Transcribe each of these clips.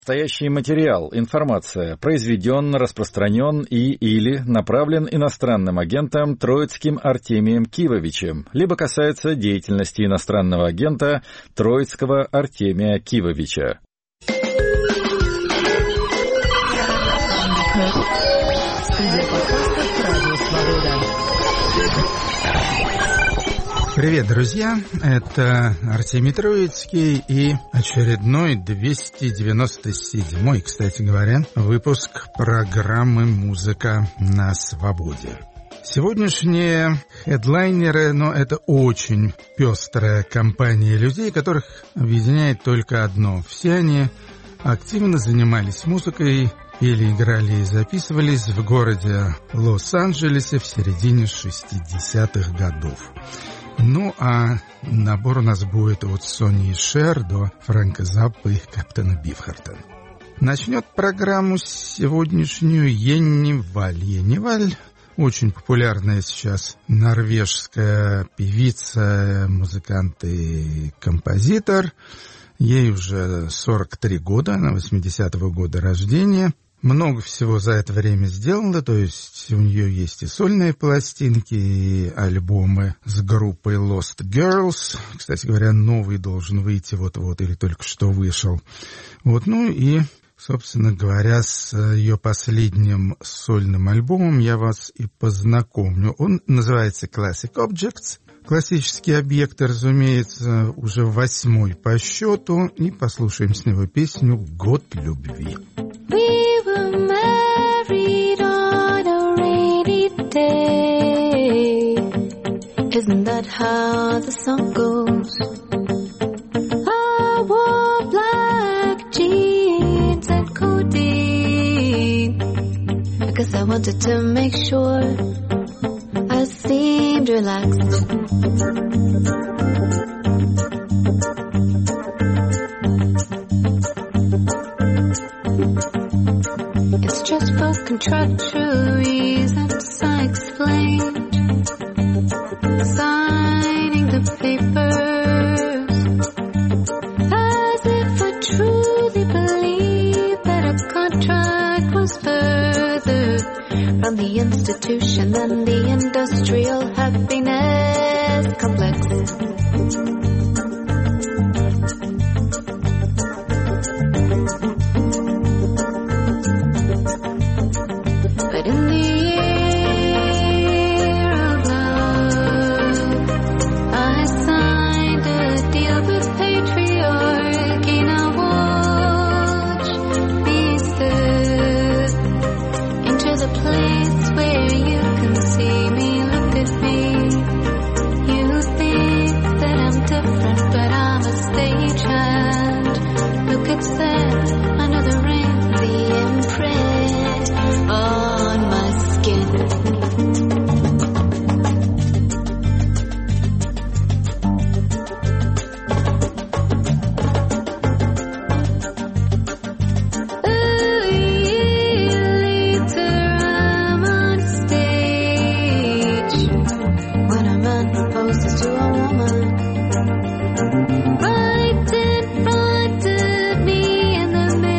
Настоящий материал, информация произведен, распространен или направлен иностранным агентом Троицким Артемием Кивовичем, либо касается деятельности иностранного агента Троицкого Артемия Кивовича. Привет, друзья! Это Артемий Троицкий и очередной 297-й, кстати говоря, выпуск программы «Музыка на свободе». Сегодняшние хедлайнеры, но это очень пестрая компания людей, которых объединяет только одно. Все они активно занимались музыкой или играли и записывались в городе Лос-Анджелесе в середине 60-х годов. Ну, а набор у нас будет от Сони и Шер до Фрэнка Заппа и Каптена Бифхарта. Начнет программу сегодняшнюю Йенни Валь. Йенни Валь — очень популярная сейчас норвежская певица, музыкант и композитор. Ей уже 43 года, она 80-го года рождения. Много всего за это время сделала, то есть у нее есть и сольные пластинки, и альбомы с группой Lost Girls. Кстати говоря, новый должен выйти вот-вот или только что вышел. Вот, ну и, собственно говоря, с ее последним сольным альбомом я вас и познакомлю. Он называется Classic Objects. Классические объекты, разумеется, уже 8-й по счету. И послушаем с него песню «Год любви». We were married on a rainy day. Isn't that how the song goes? I wore black jeans and codeine. I guess I wanted to make sure I seemed relaxed. It's just for contractual reasons I explained. Signing the papers as if I truly believed that a contract was further from the institution than the industrial happiness complex. Right in front of me in the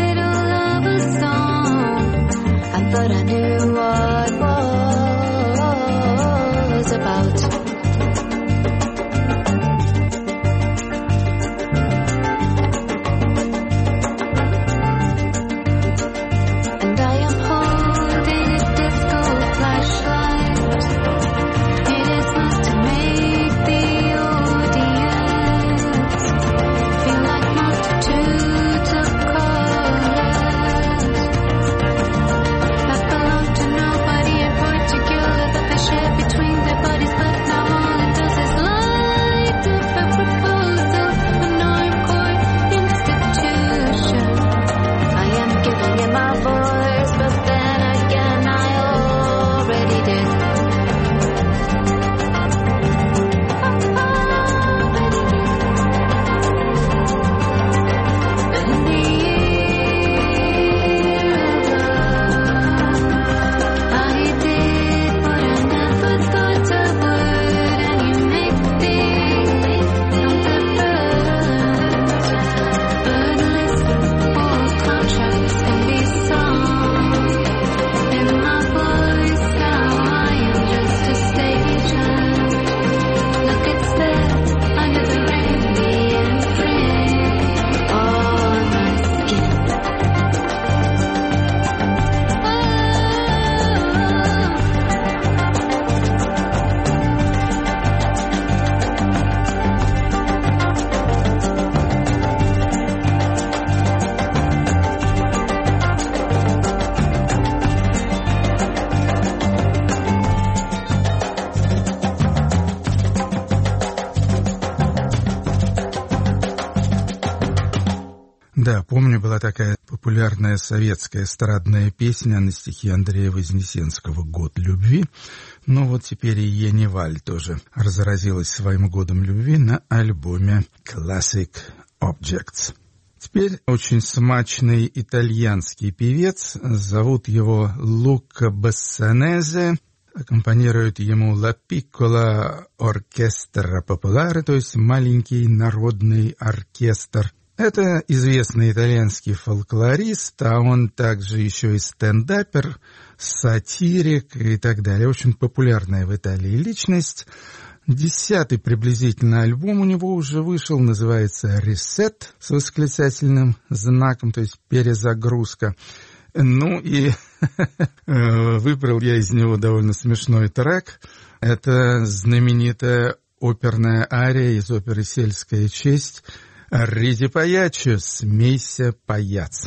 была такая популярная советская эстрадная песня на стихи Андрея Вознесенского «Год любви». Но вот теперь и Ениваль тоже разразилась своим годом любви на альбоме Classic Objects. Теперь очень смачный итальянский певец, зовут его Лука Бассанезе, аккомпанирует ему La Piccola Orchestra Popolare, то есть маленький народный оркестр. Это известный итальянский фольклорист, а он также еще и стендапер, сатирик и так далее. Очень популярная в Италии личность. 10-й приблизительно альбом у него уже вышел, называется «Ресет» с восклицательным знаком, то есть перезагрузка. Ну и выбрал я из него довольно смешной трек. Это знаменитая оперная ария из оперы «Сельская честь» «Риди паячо», «Смейся, паяц».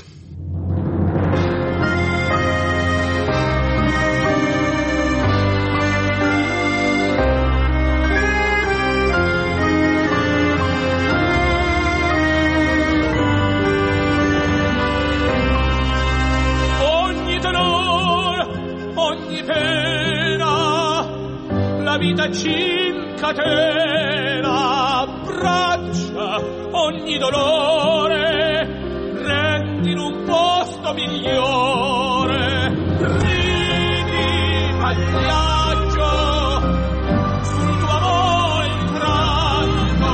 La vita ci incatena, abbraccia ogni dolore, rendi in un posto migliore. Ridi pagliaccio sul tuo amore infranto,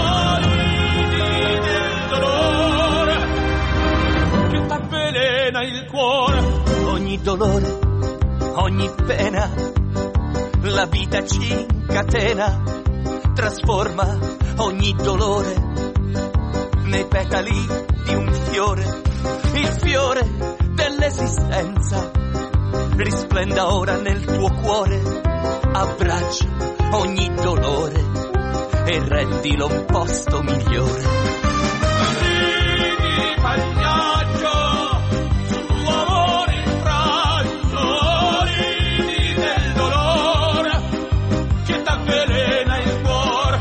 ridi del dolore che t'avvelena il cuore. Ogni dolore, ogni pena, la vita ci incatena, trasforma ogni dolore nei petali di un fiore, il fiore dell'esistenza. Risplenda ora nel tuo cuore, abbraccia ogni dolore e rendilo un posto migliore. Ridi pagliaccio sul tuo amore infranto, ridi del dolore che t'avvelena il cuore.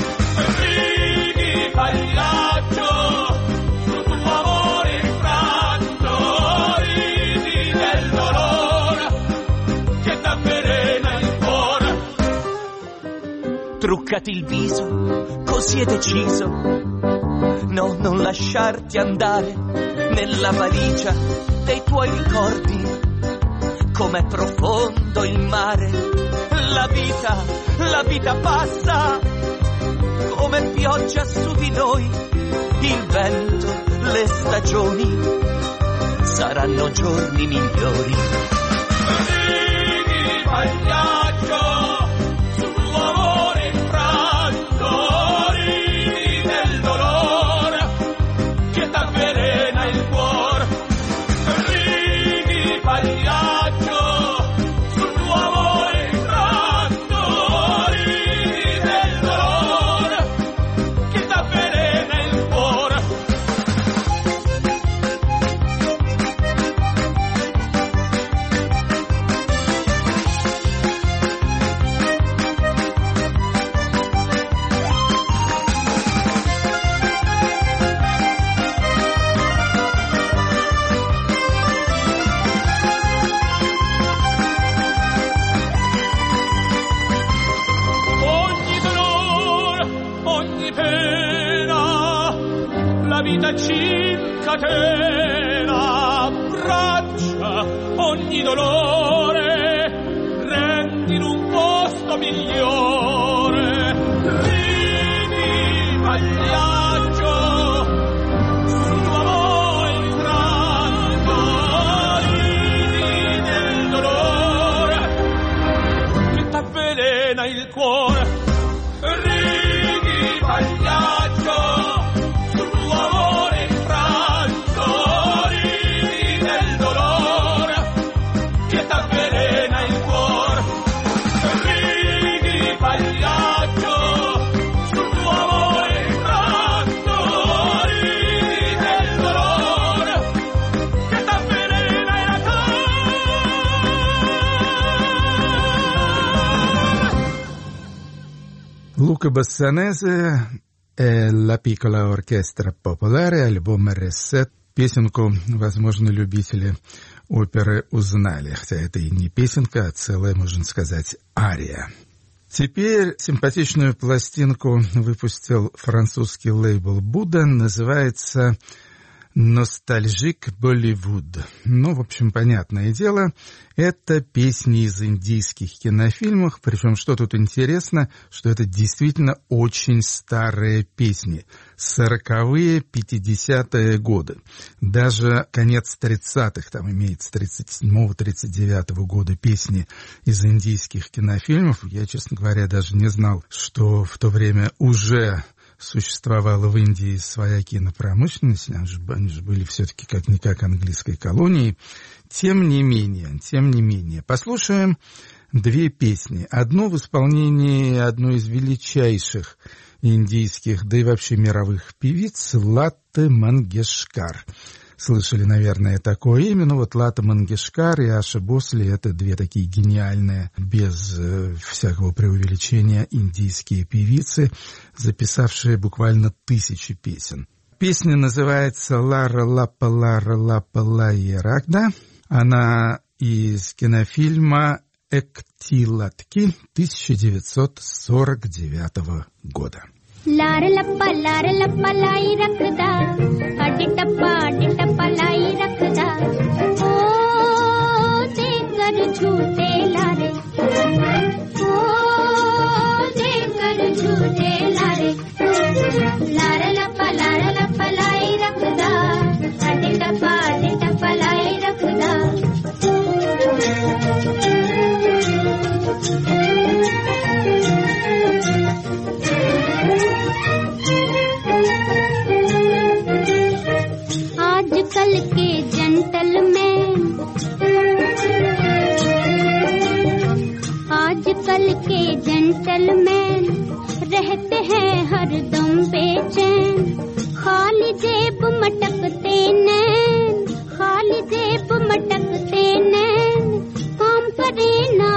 Ridi pagliaccio sul tuo amore infranto, ridi del dolore che t'avvelena il cuore. Truccati il viso, così è deciso, no, non lasciarti andare nella valigia dei tuoi ricordi. Com'è profondo il mare, la vita passa, come pioggia su di noi, il vento, le stagioni, saranno giorni migliori. Ridi pagliaccio sul tuo amore infranto, ridi del dolore che t'avvelena il cuore. Ridi pagliaccio sul tuo amore infranto, ridi del dolore che t'avvelena il cuore. Ogni dolore, ogni pena, la vita ci incatena, abbraccia ogni dolore, rendi in un posto migliore. Ridi pagliaccio sul tuo amore infranto, ridi del dolore che t'avvelena il cuore. Ridi pagliaccio sul tuo amore infranto, ridi del dolore che t'avvelena il cuore. Ridi pagliaccio sul tuo amore infranto, ridi del dolore che t'avvelena il cuore. Luca Bassanese e La Piccola Orchestra Popolare, альбом «Ресет». песенку, возможно, любители оперы узнали, хотя это и не песенка, а целая, можно сказать, ария. Теперь симпатичную пластинку выпустил французский лейбл «Будда», называется «Ностальжик Болливуд». Ну, в общем, понятное дело, это песни из индийских кинофильмов, причем, что тут интересно, что это действительно очень старые песни, 40-е, 50-е годы, даже конец 30-х, там имеется 37-го, 39-го года песни из индийских кинофильмов. Я, честно говоря, даже не знал, что в то время уже существовала в Индии своя кинопромышленность, они же были все-таки как-никак английской колонией. Тем не менее, послушаем две песни. Одну в исполнении одной из величайших индийских, да и вообще мировых певиц, Лата Мангешкар. Слышали, наверное, такое имя. Ну вот Лата Мангешкар и Аша Босли — это две такие гениальные, без всякого преувеличения, индийские певицы, записавшие буквально тысячи песен. Песня называется «Лара Лапа Лайя Рагда». Она из кинофильма «Эктилатки» 1949 года. लार लप्पा लाई रखदा अड्डी टप्पा लाई रखदा ओ देकर झूठे लारे ओ देकर झूठे लारे लार लप्पा लाई रखदा अड्डी टप्पा लाई रखदा आजकल के जेंटलमैन रहते हैं हरदम बेचैन खाली जेब मटकते नैन काम करे ना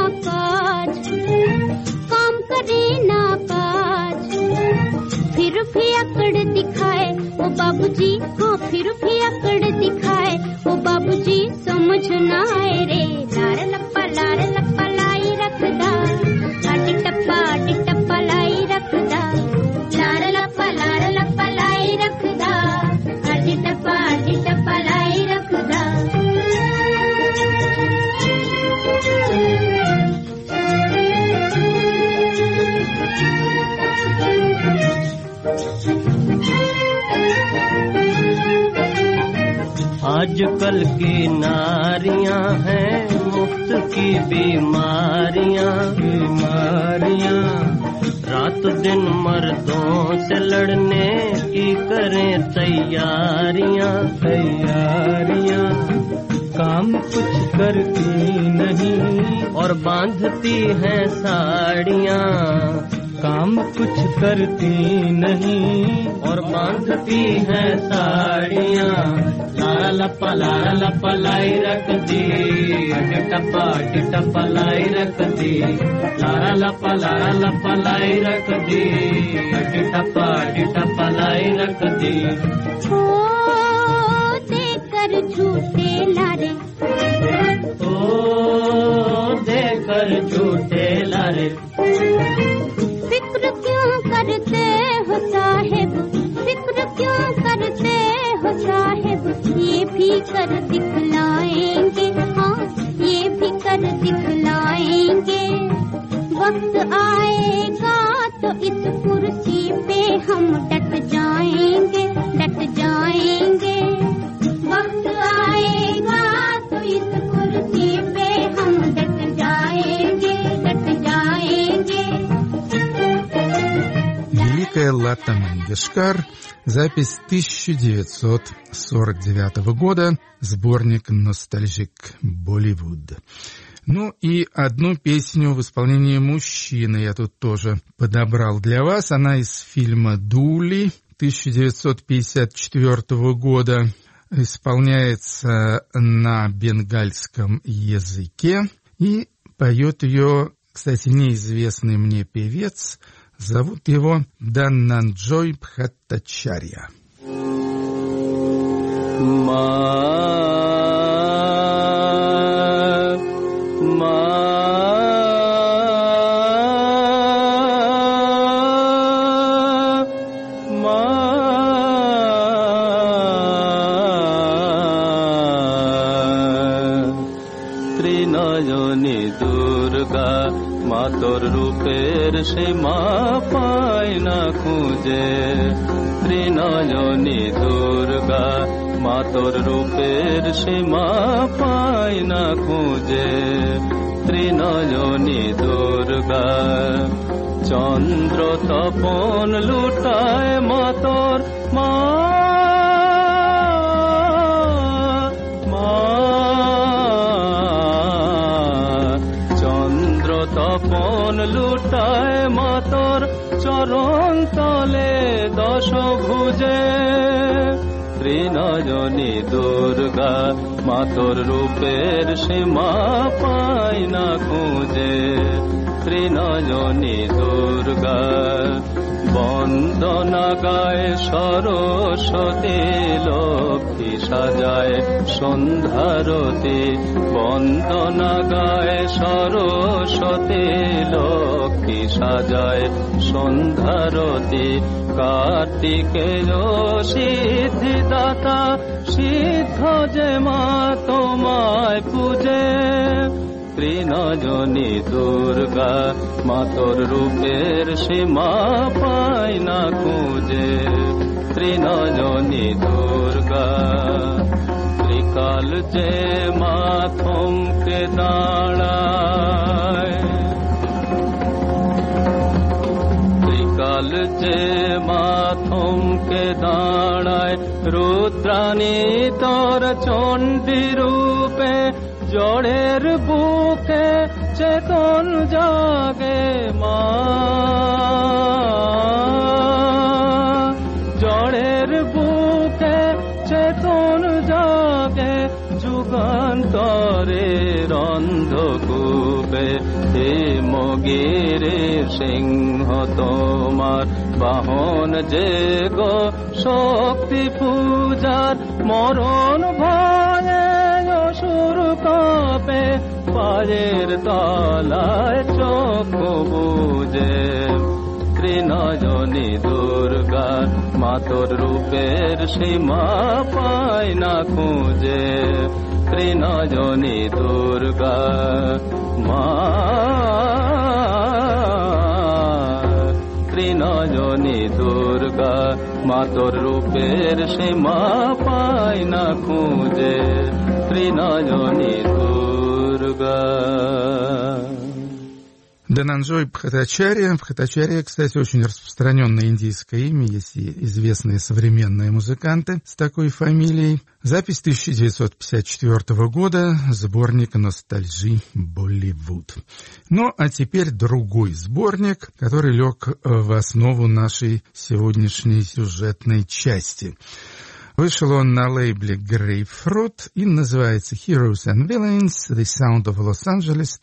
काज फिर भी अकड़ दिखाए ओ बाबूजी हाँ फिर भी अकड़ दिखाए ओ बाबूजी समझ ना आए रे लार लप्पा लाई रखदा अड्डी टप्पा लाई रखदा लार लप्पा लाई रखदा अड्डी टप्पा लाई रखदा आजकल की नारियां हैं मुफ्त की बीमारियां रात दिन मर्दों से लड़ने की करें तैयारियां काम कुछ करती नहीं और बांधती हैं साड़ियां काम कुछ करती नहीं और बांधती हैं साड़ियां लारा लप्पा लाई रख दी अड्डी टप्पा लाई रख दी लारा लप्पा लाई रख दी अड्डी टप्पा लाई रख दी ओ देकर झूठे लारे ओ देकर झूठे लारे फिक्र क्यों करते हो साहिब ये भी कर दिखलाएंगे हाँ ये भी कर दिखलाएंगे वक्त आएगा तो इस कुर्सी पे हम डट जाएंगे वक्त आएगा तो इस कुर्सी पे हम डट जाएंगे Великая Лата Мангешкар, запись 1949 года, сборник «Ностальжик Болливуд». Ну и одну песню в исполнении мужчины я тут тоже подобрал для вас. Она из фильма «Дули» 1954 года. Исполняется на бенгальском языке. И поет ее, кстати, неизвестный мне певец. Зовут его Даннанджой Бхаттачарья. ত্রিনয়নী দুর্গা মা তোর রূপের সীমা পায় না খুঁজে ত্রিনয়নী দুর্গা মা তোর রূপের সীমা পায় না খুঁজে ত্রিনয়নী দুর্গা চন্দ্র তপন লুটায় মা তোর মা চন্দ্র তপন লুটায় মা তোর চরণ তলে দশ ভুজে ত্রিনয়নী দুর্গা মা তোর রূপের সীমা পায় না খুঁজে ত্রিনয়নী দুর্গা বন্দনা গায় সরস্বতী লক্ষ্মী সাজায় সন্ধ্যারতি বন্দনা গায় সরস্বতী লক্ষ্মী সাজায় সন্ধ্যারতি কার্তিকেয় সিদ্ধিদাতা সিদ্ধ যে মা তোমায় পূজে ত্রিনয়নী দুর্গা মা তোর রূপের সীমা পায় না খুঁজে ত্রিনয়নী দুর্গা ত্রিকাল যে মা থমকে দাঁড়ায় ত্রিকাল যে মা থমকে দাঁড়ায় রুদ্রাণী তোর চণ্ডী রূপে জড়ের বুকে চেতন জাগে মা জড়ের বুকে চেতন জাগে যুগান্তরে অন্ধকূপে হে মগিরের সিংহ তোমার বাহন যে গো শক্তি পূজার মরণ ভয়ে অসুর কাঁপে পায়ের তলায় চক্ষু বুজে ত্রিনয়নী দুর্গা মা তোর রূপের সীমা পায় না খুঁজে ত্রিনয়নী দুর্গা মা ত্রিনয়নী দুর্গা মা তোর রূপের সীমা পায় না খুঁজে ত্রিনয়নী দুর্গা. Дhananjoy Бхаттачарья. Бхаттачарья, кстати, очень распространенное индийское имя, есть и известные современные музыканты с такой фамилией. Запись 1954 года, сборник «Ностальжи Болливуд». Ну, а теперь другой сборник, который лег в основу нашей сегодняшней сюжетной части. Вышел он на лейбле Grapefruit и называется Heroes and Villains, The Sound of Los Angeles,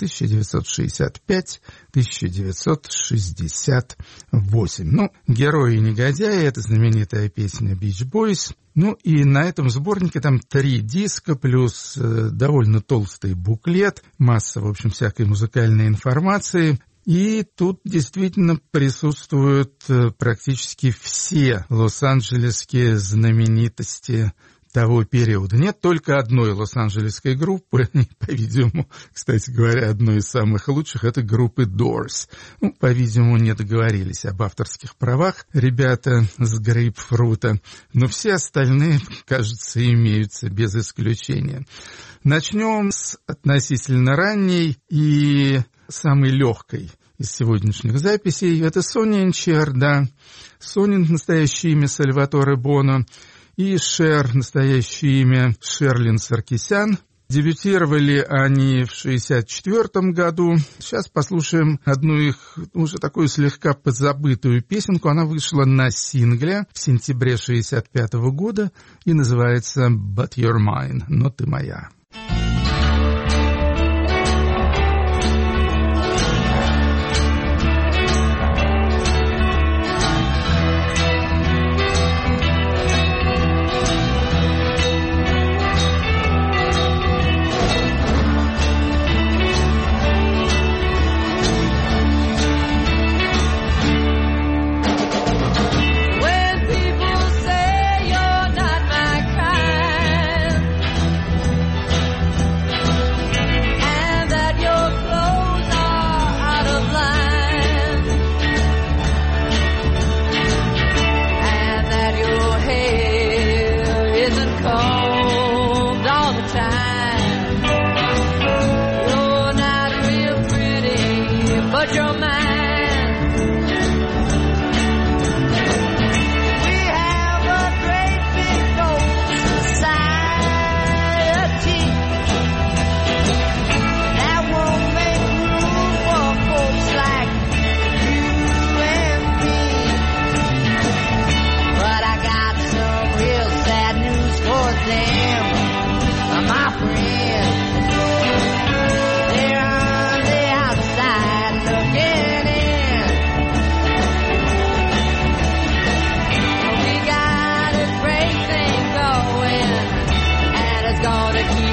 1965-1968. Ну, «Герои и негодяи» — это знаменитая песня Beach Boys. Ну, и на этом сборнике там 3 диска, плюс довольно толстый буклет, масса, в общем, всякой музыкальной информации. И тут действительно присутствуют практически все лос-анджелесские знаменитости того периода. Нет только одной лос-анджелесской группы, по-видимому, кстати говоря, одной из самых лучших, это группы Doors. Ну, по-видимому, не договорились об авторских правах ребята с Грейпфрута, но все остальные, кажется, имеются без исключения. Начнем с относительно ранней и самой легкой из сегодняшних записей. Это Сони и Шер, да. Сони — настоящее имя Сальваторе Боно, и Шер — настоящее имя Шерлин Саркисян. Дебютировали они в 1964 году. Сейчас послушаем одну их уже такую слегка подзабытую песенку. Она вышла на сингле в сентябре 1965 года и называется «But You're Mine», «Но ты моя».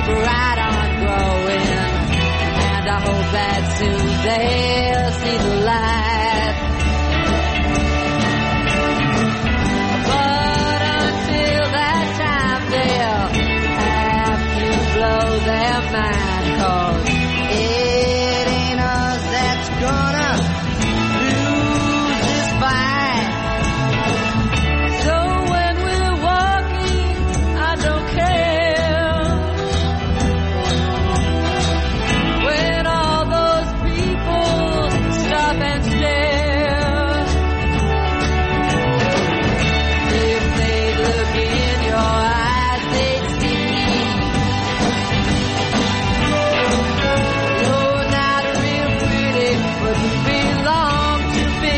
keep right on growing, and I hope that soon they'll see the light. But until that time they'll have to blow their mind, 'cause it ain't us that's gonna lose this fight. So when we're walking, I don't care. When all those people stop and stare, if they look in your eyes, they'd see you're not real pretty, but you belong to me.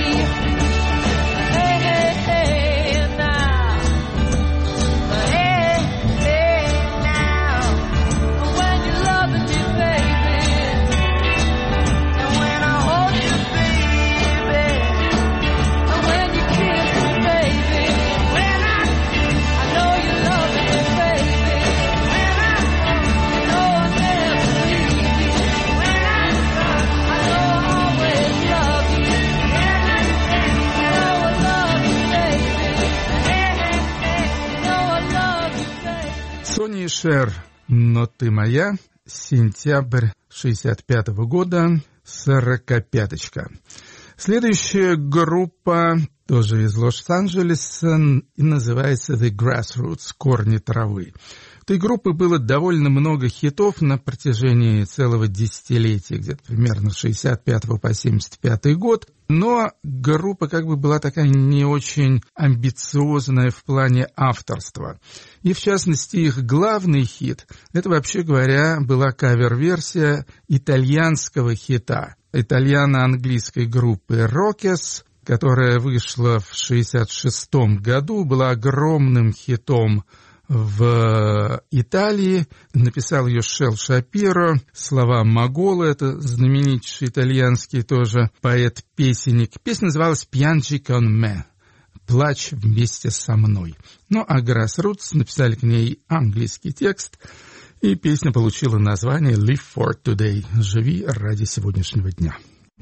Hey, hey, hey, now. Hey, hey, now. When you're loving me, baby, and when I hold you, baby, and when you kiss me, baby, when I know you love me, baby, when I know I'll never leave you, when I know I'll always love you, when I know I love you, baby, hey, hey, hey, know I love you, baby. Сони и Шер, «Но ты моя», сентябрь 65-го года, 45-очка. Следующая группа тоже из Лос-Анджелеса и называется The Grassroots, «Корни травы». У этой группы было довольно много хитов на протяжении целого десятилетия, где-то примерно с 65 по 75 год. Но группа как бы была такая не очень амбициозная в плане авторства. И в частности их главный хит, это вообще говоря была кавер-версия итальянского хита, итальяно-английской группы Rockers, которая вышла в 66 году, была огромным хитом в Италии. Написал ее Шел Шапиро. Слова Маголо, это знаменитейший итальянский тоже поэт-песенник. Песня называлась «Piangi con me», «Плачь вместе со мной». Ну, а Grassroots написали к ней английский текст, и песня получила название «Live for Today», «Живи ради сегодняшнего дня».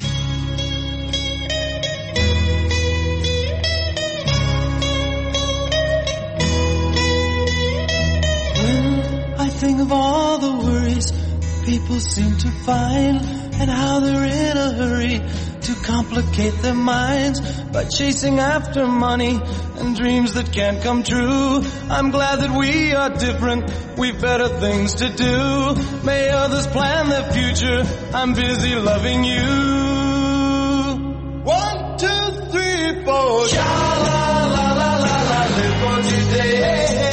Think of all the worries people seem to find, and how they're in a hurry to complicate their minds by chasing after money and dreams that can't come true. I'm glad that we are different, we've better things to do. May others plan their future, I'm busy loving you. 1, 2, 3, 4. Sha-la-la-la-la-la, live for today.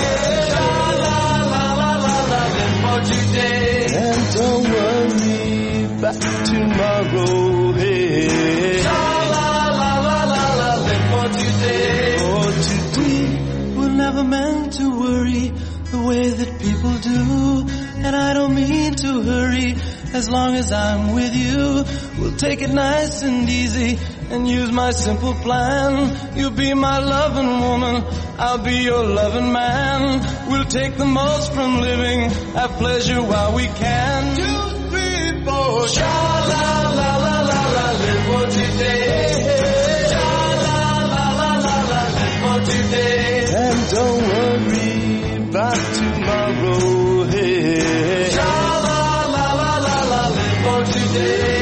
Today. And don't worry about tomorrow. Hey. La la la la la la, live for today. For today, we're never meant to worry the way that people do. And I don't mean to hurry. As long as I'm with you, we'll take it nice and easy and use my simple plan. You'll be my loving woman, I'll be your loving man. We'll take the most from living, have pleasure while we can. 2, 3, 4. Sha-la-la-la-la-la, live for today. Sha-la-la-la-la-la, live for today. And don't worry about tomorrow. Hey. Sha-la-la-la-la-la, live for today.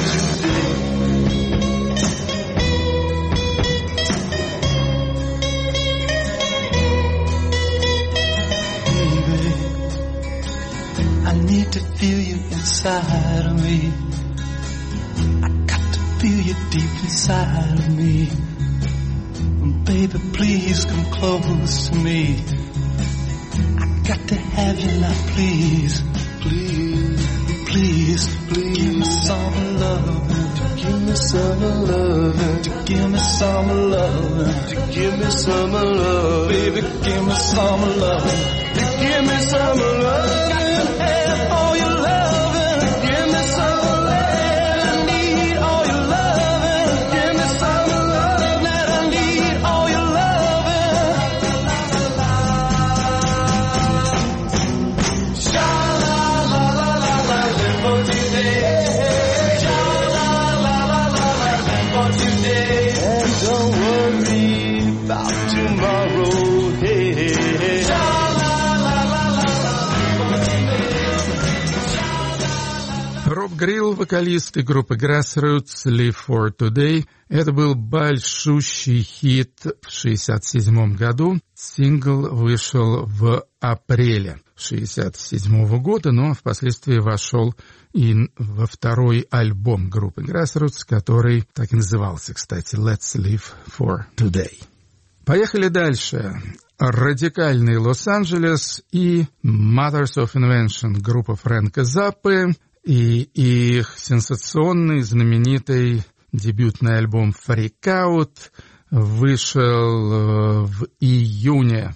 To feel you inside of me, I got to feel you deep inside of me. Baby, please come close to me. I got to have you now, please. Please, please, please. Give me some love. Give me some love. Give me some love. Give me some love. Baby, give me some love. Give me some love. All your loving, give me some love. I need all your loving. Give me some love. That I need all your loving. Sha Роб Грилл, вокалист и группы Grassroots, Live for Today. Это был большущий хит в 1967 году. Сингл вышел в апреле 1967 года, но впоследствии вошел и во второй альбом группы Grassroots, который так и назывался, кстати, Let's Live for Today. Поехали дальше. Радикальный Лос-Анджелес и Mothers of Invention, группа Фрэнка Заппы, и их сенсационный, знаменитый дебютный альбом «Freak Out» вышел в июне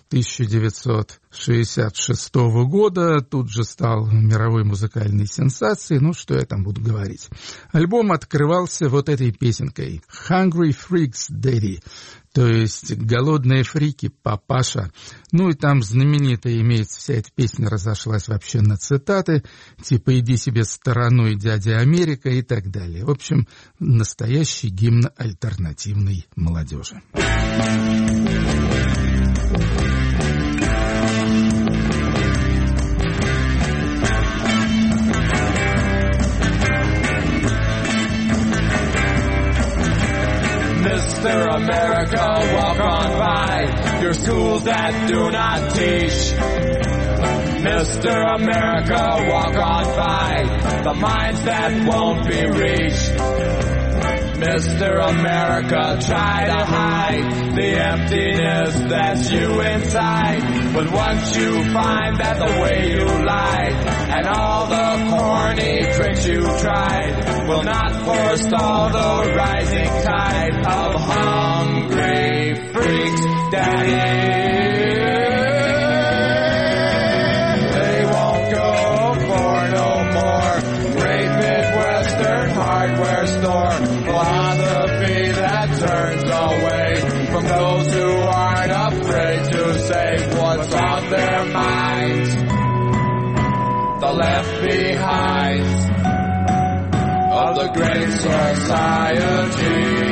1966 года, тут же стал мировой музыкальной сенсацией, ну что я там буду говорить. Альбом открывался вот этой песенкой «Hungry Freaks Daddy», то есть «Голодные фрики, папаша». Ну и там знаменитая имеется, вся эта песня разошлась вообще на цитаты, типа «Иди себе стороной, дядя Америка» и так далее. В общем, настоящий гимн альтернативной молодежи. Mr. America, walk on by your schools that do not teach. Mr. America, walk on by the minds that won't be reached. Mr. America, try to hide the emptiness that's you inside. But once you find that the way you lied and all the corny tricks you tried will not forestall the rising tide of hungry freaks, daddy. They won't go for no more great Midwestern hardware store philosophy that turns away from those who aren't afraid to say what's on their minds. The left behinds of the great society.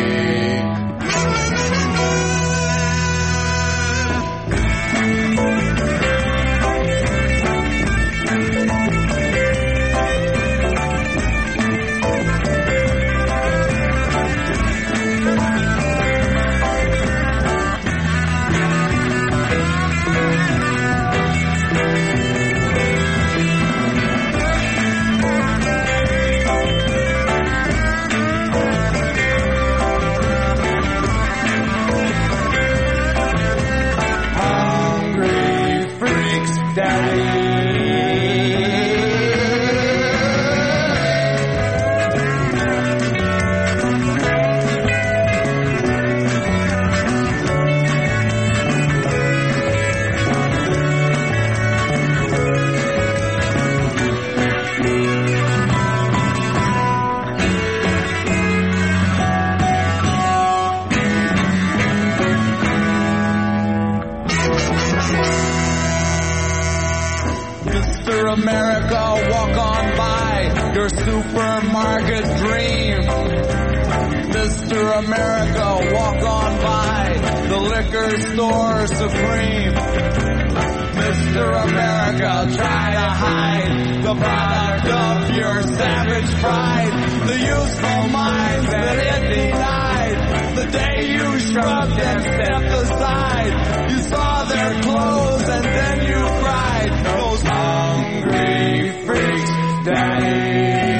Supermarket dream. Mr. America, walk on by the liquor store supreme. Mr. America, try to hide the product of your savage pride. The useful minds that it denied. The day you shrugged and stepped aside. You saw their clothes and then you cried. Those hungry freaks, daddy.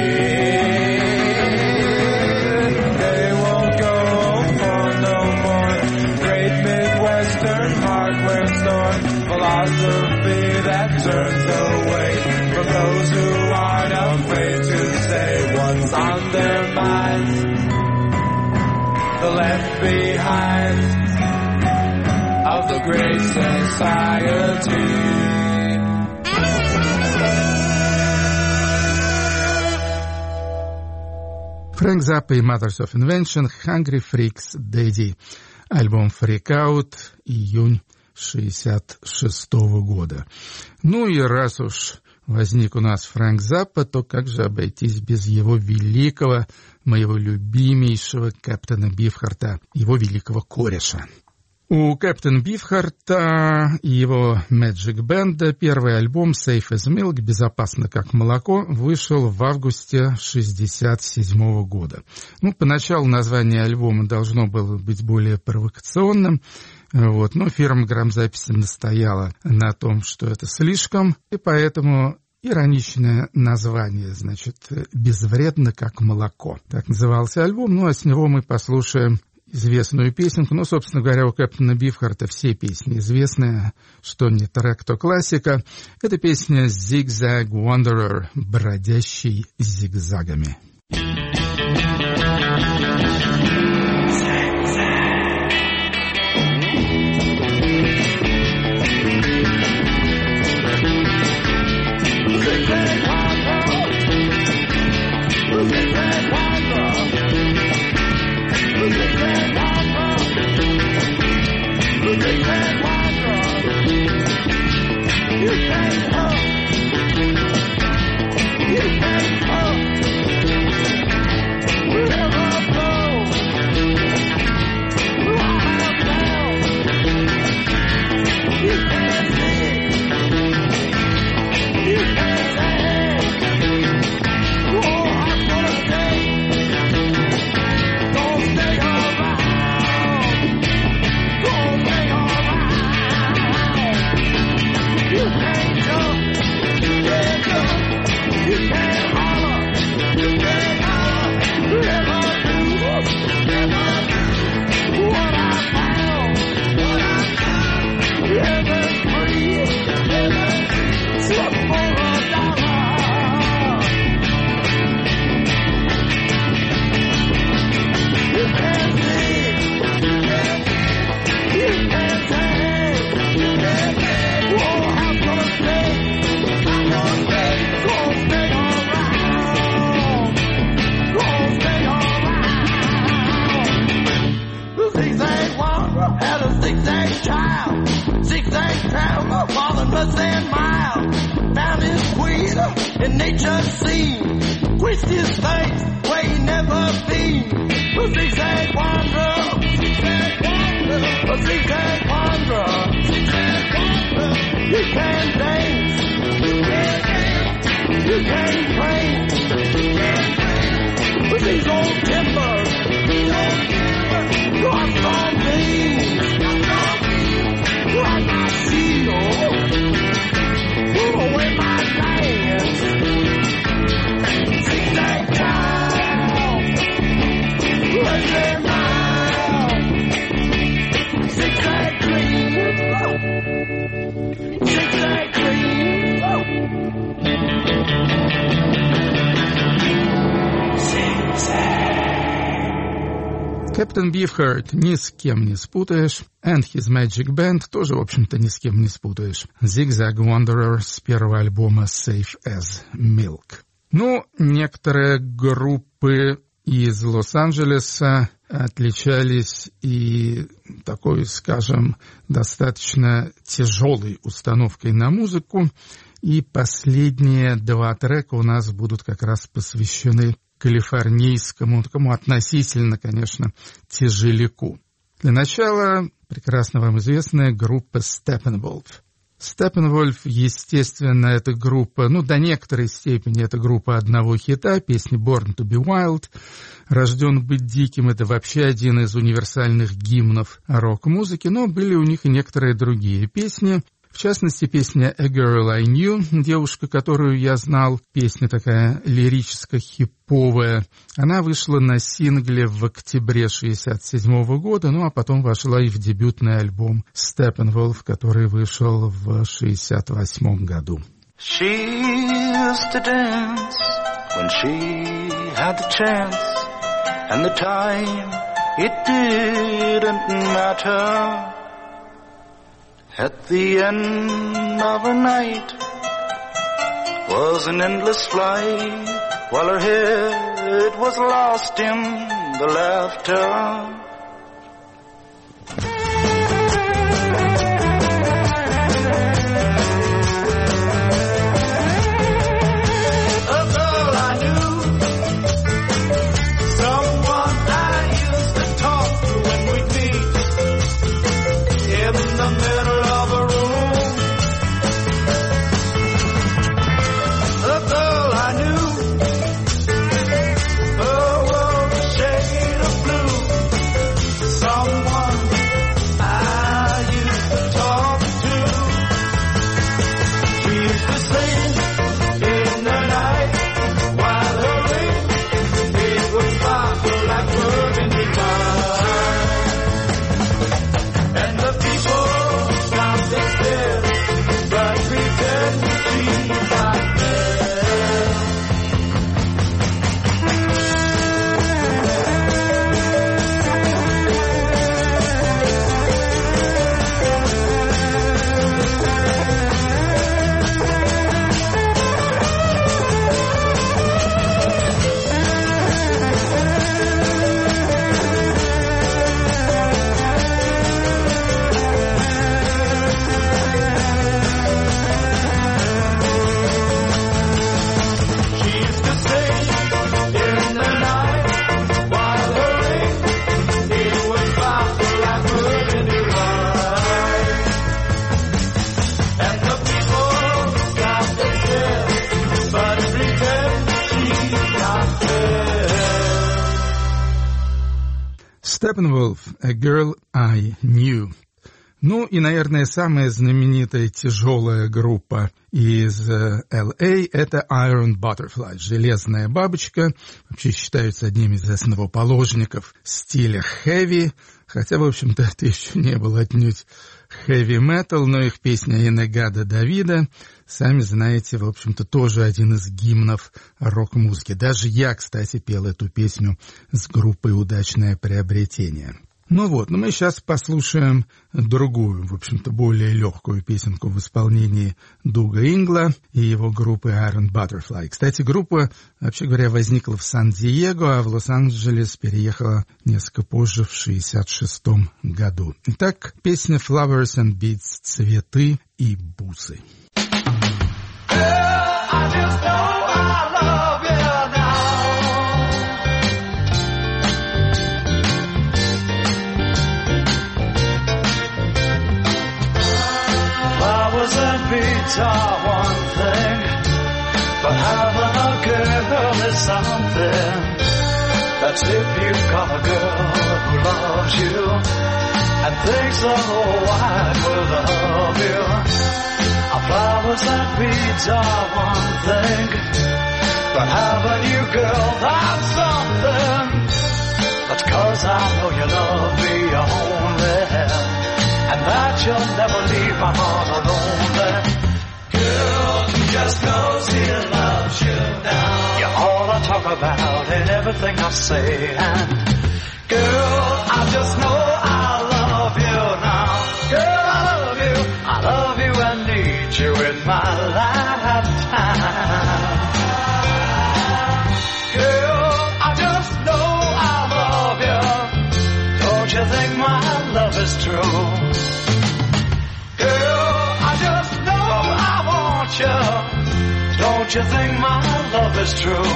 Philosophy that turns away from those who aren't afraid to say what's on their minds. The left behind of the great society. Фрэнк Заппа и Mothers of Invention, Hungry Freaks Daddy. Альбом Freak Out, июнь 1966 года. Ну и раз уж возник у нас Фрэнк Заппа, то как же обойтись без его великого, моего любимейшего Кэптона Бифхарта, его великого кореша. У Кэптен Бифхарта и его Magic Band первый альбом «Safe as Milk» «Безопасно как молоко» вышел в августе 1967 года. Поначалу название альбома должно было быть более провокационным, но фирма грамзаписи настояла на том, что это слишком, и поэтому ироничное название, «Безвредно как молоко». Так назывался альбом, а с него мы послушаем известную песенку. Собственно говоря, у Кэптена Бифхарта все песни известные, что не трек, то классика. Это песня «Zigzag Wanderer», бродящий зигзагами. Кэптен Бифхарт ни с кем не спутаешь, and his Magic Band тоже, в общем-то, ни с кем не спутаешь. Zigzag Wanderer с первого альбома Safe as Milk. Некоторые группы из Лос-Анджелеса отличались и такой, скажем, достаточно тяжелой установкой на музыку, и последние два трека у нас будут как раз посвящены калифорнийскому, такому относительно, конечно, тяжеляку. Для начала прекрасно вам известная группа Steppenwolf. Steppenwolf, естественно, это группа, до некоторой степени это группа одного хита, песни Born to be Wild, Рожден быть диким, это вообще один из универсальных гимнов рок-музыки, но были у них и некоторые другие песни. В частности, песня «A Girl I Knew», девушка, которую я знал, песня такая лирическо-хиповая, она вышла на сингле в октябре 1967 года, а потом вошла и в дебютный альбом Steppenwolf, который вышел в 1968 году. She used to dance when she had the chance, and the time it didn't matter. At the end of a night was an endless flight, while her head was lost in the laughter. Steppenwolf, A Girl I Knew. Ну и, наверное, самая знаменитая тяжелая группа из Л.А. это Iron Butterfly, «Железная бабочка». Вообще считаются одним из основоположников стиля хэви, хотя, в общем-то, это еще не было отнюдь хэви-метал, но их песня «Инегада Давида», сами знаете, в общем-то, тоже один из гимнов рок-музыки. Даже я, кстати, пел эту песню с группой «Удачное приобретение». Ну вот, но мы сейчас послушаем другую, в общем-то, более легкую песенку в исполнении Дуга Ингла и его группы Iron Butterfly. Кстати, группа, вообще говоря, возникла в Сан-Диего, а в Лос-Анджелес переехала несколько позже, в 1966 году. Итак, песня Flowers and Beads, «Цветы и бусы». Beats are one thing, but having a girl is something. That's if you've got a girl who loves you and thinks the whole wide world of you. Flowers and beads are one thing, but having you, girl, that's something. That's 'cause I know you love me only, and that you'll never leave my heart lonely. Girl, just knows he loves you now. You're all I talk about in everything I say. And girl, I just know I love you now. Girl, I love you. I love you and need you in my lifetime. Girl, I just know I love you. Don't you think my love is true? Don't you think my love is true?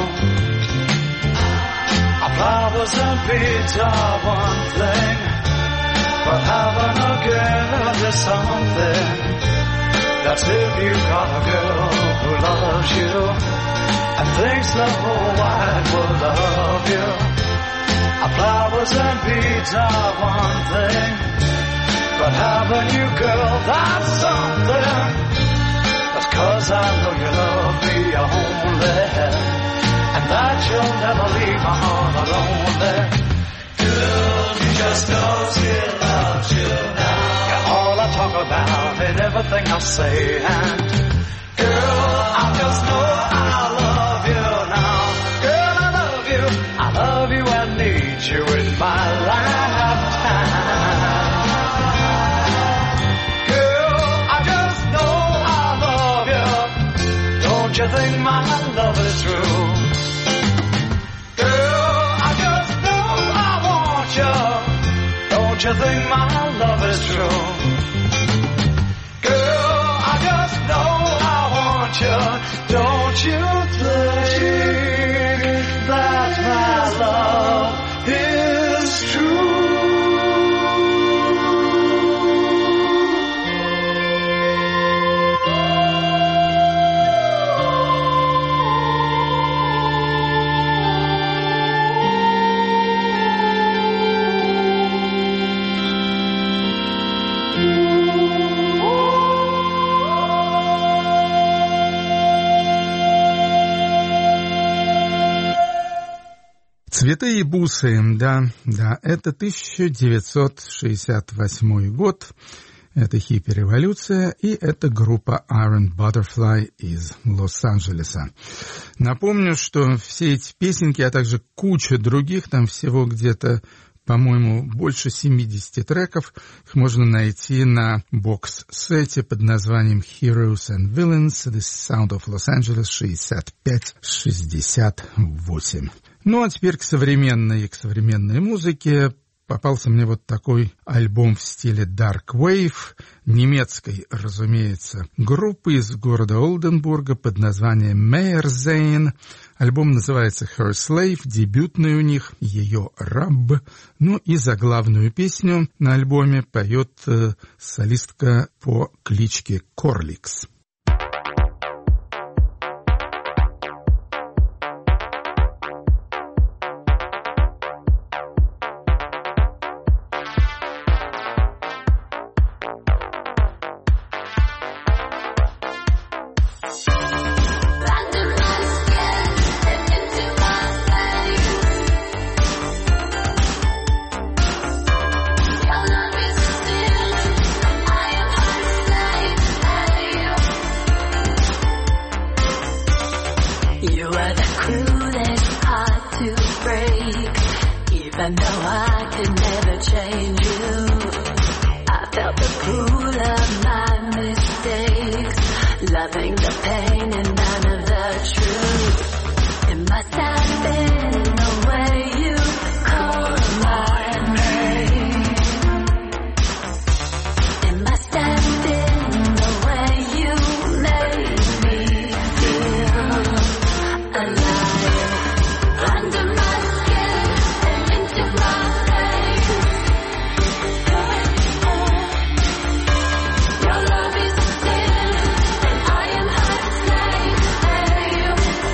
Flowers and beads are one thing, but having a girl is something. That's if you've got a girl who loves you and thinks the whole wide world of you. Flowers and beads are one thing, but having you, girl, that's something. That's 'cause I know you love me only, and that you'll never leave my heart lonely. Girl, you just knows he loves you now. You're all I talk about in everything I say. And girl, I just know I love you now. Girl, I love you. I love you and need you in my lifetime. Don't you think my love is true? Girl, I just know I want you. Don't you think my love is true? Girl, I just know I want you. Don't you think that my love is true? «Цветы и бусы», да, это 1968 год, это хиппи-революция, и это группа Iron Butterfly из Лос-Анджелеса. Напомню, что все эти песенки, а также куча других, там всего где-то, по-моему, больше 70 треков, их можно найти на бокс-сете под названием Heroes and Villains, The Sound of Los Angeles 65-68. Ну, а теперь к современной музыке. Попался мне вот такой альбом в стиле Dark Wave, немецкой, разумеется, группы из города Олденбурга под названием Meyersein. Альбом называется Her Slave, дебютный у них, ее раб. Ну и заглавную песню на альбоме поет солистка по кличке Корликс. You were the cruelest heart to break. Even though I could never change you, I felt the pull of my mistakes, loving the pain and none of the truth. It must have been the way you called my name. It must have been the way you made me feel alive. Under my skin and into my veins, your love is sin and I am her slave.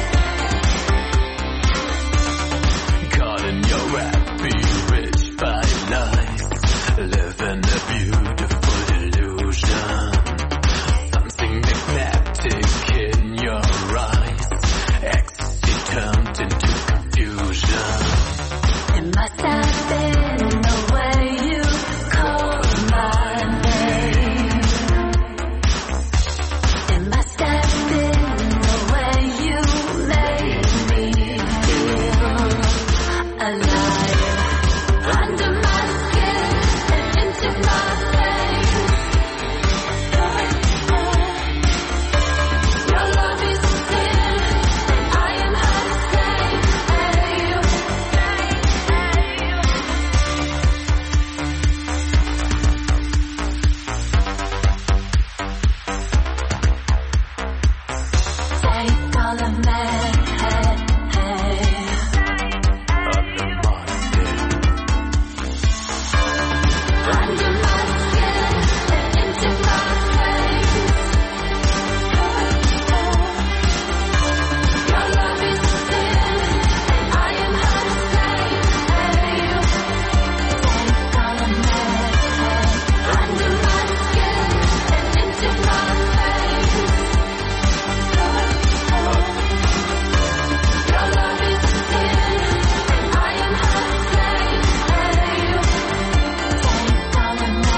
Caught in your wrap, be rich by lies, live in a beautiful illusion. Something magnetic in your eyes, ecstasy turned into confusion. It must have been the way you called my name. It must have been the way you made me feel alive. Under my skin and into my veins, your love is sin and I am her slave. Take all of me. Under my skin and into my veins, your love is sin and I am her slave. Take all of me. Under my skin and into my veins, your love is sin and I am her slave. Take all of me.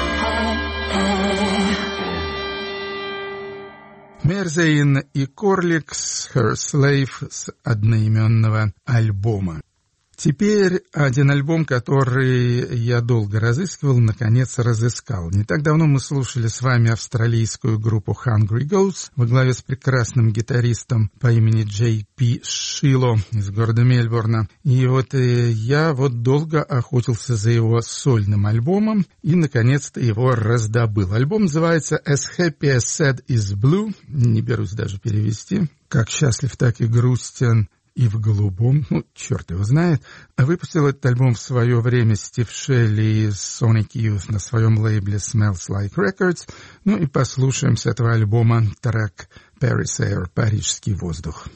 Мерзейн и Корликс «Her Slave» с одноименного альбома. Теперь один альбом, который я долго разыскивал, наконец разыскал. Не так давно мы слушали с вами австралийскую группу Hungry Ghosts во главе с прекрасным гитаристом по имени Джей Пи Шило из города Мельбурна. И я долго охотился за его сольным альбомом и, наконец-то, его раздобыл. Альбом называется «As Happy as Sad is Blue». Не берусь даже перевести. Как счастлив, так и грустен и в голубом, черт его знает. Выпустил этот альбом в свое время Стив Шелли из Sonic Youth на своем лейбле Smells Like Records. И послушаем с этого альбома трек Paris Air, парижский воздух.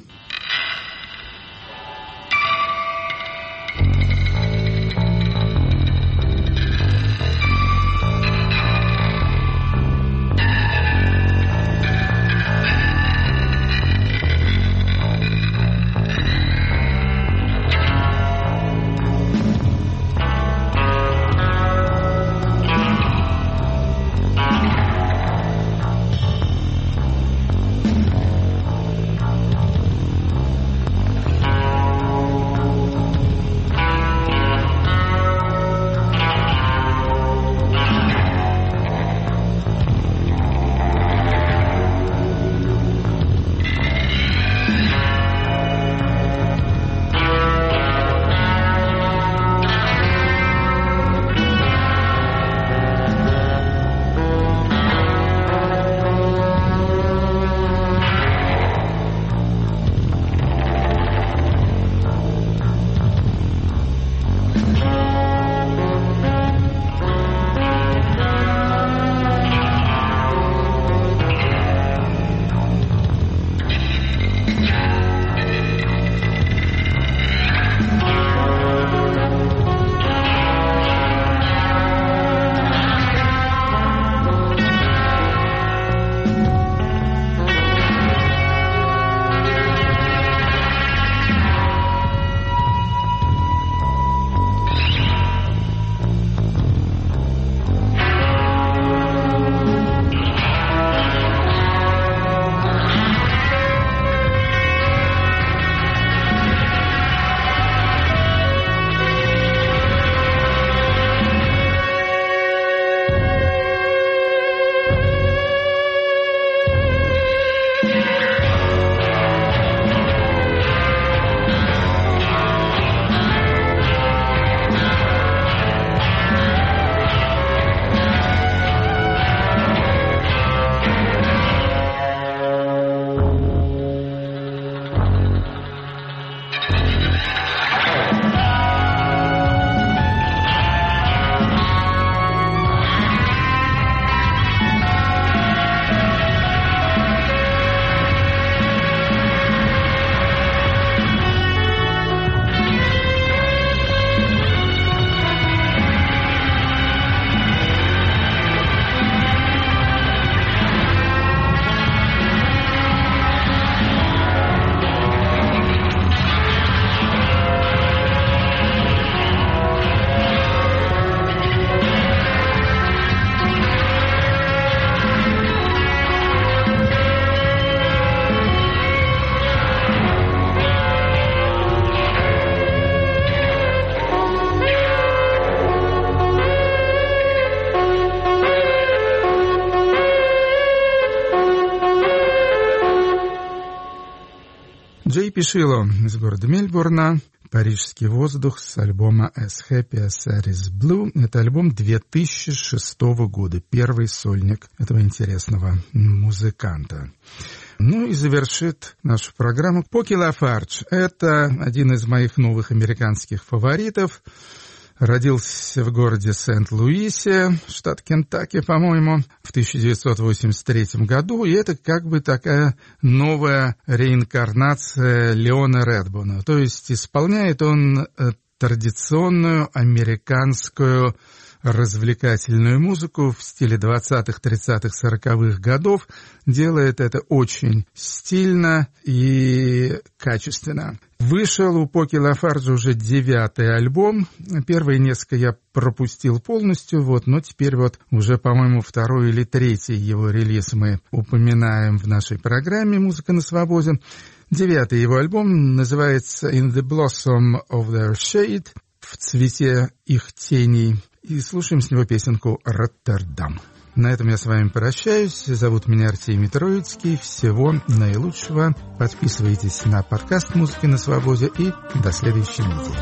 Джей Пишило из города Мельбурна. «Парижский воздух» с альбома «As Happy as Aries Blue». Это альбом 2006 года, первый сольник этого интересного музыканта. Ну и завершит нашу программу Поки Лафардж. Это один из моих новых американских фаворитов. Родился в городе Сент-Луисе, штат Кентукки, по-моему, в 1983 году. И это как бы такая новая реинкарнация Леона Редбона. То есть исполняет он традиционную американскую развлекательную музыку в стиле 20-х, 30-х, 40-х годов. Делает это очень стильно и качественно. Вышел у Поки Лафарджа уже 9-й альбом. Первые несколько я пропустил полностью, но теперь уже, по-моему, 2-й или 3-й его релиз мы упоминаем в нашей программе «Музыка на свободе». 9-й его альбом называется «In the Blossom of Their Shade», в цвете их теней. И слушаем с него песенку «Роттердам». На этом я с вами прощаюсь. Зовут меня Артемий Троицкий. Всего наилучшего. Подписывайтесь на подкаст «Музыки на свободе» и до следующей недели.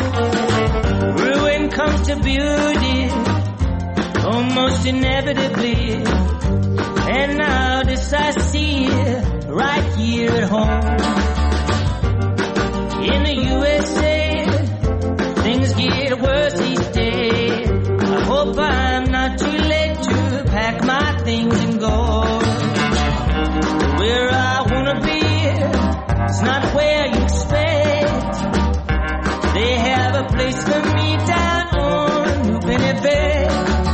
Ruin comes to beauty, almost inevitably. And now this I see right here at home. In the USA, things get worse each day. I hope I'm not too late to pack my things and go. Where I wanna be, it's not where you expect. They have a place for me down on New Penny Bay.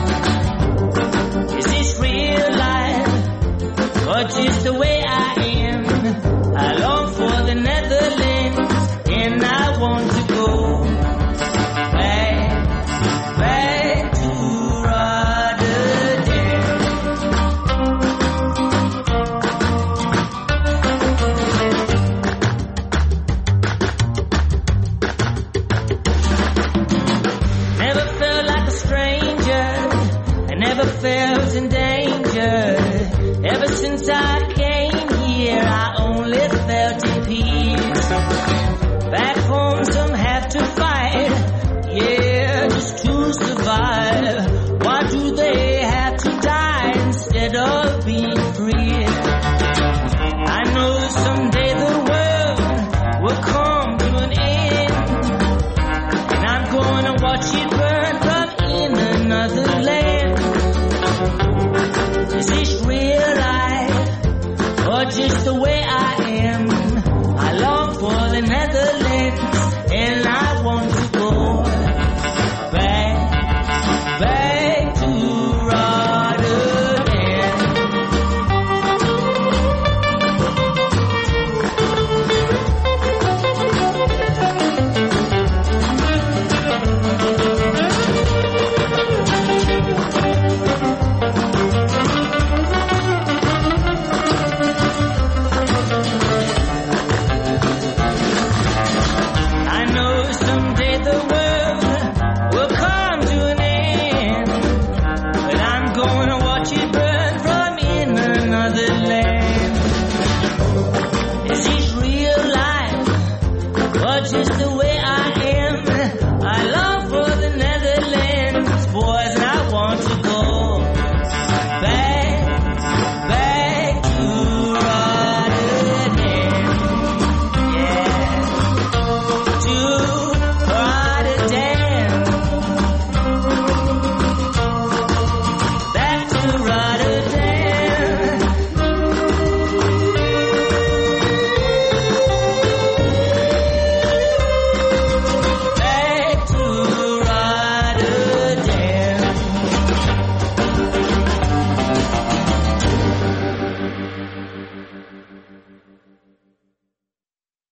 Is this real life, or just the way I am? I long for the Netherlands, and I want to go back to Rotterdam. Never felt like a stranger, I never felt in danger. Ever since I came here, I only felt at peace.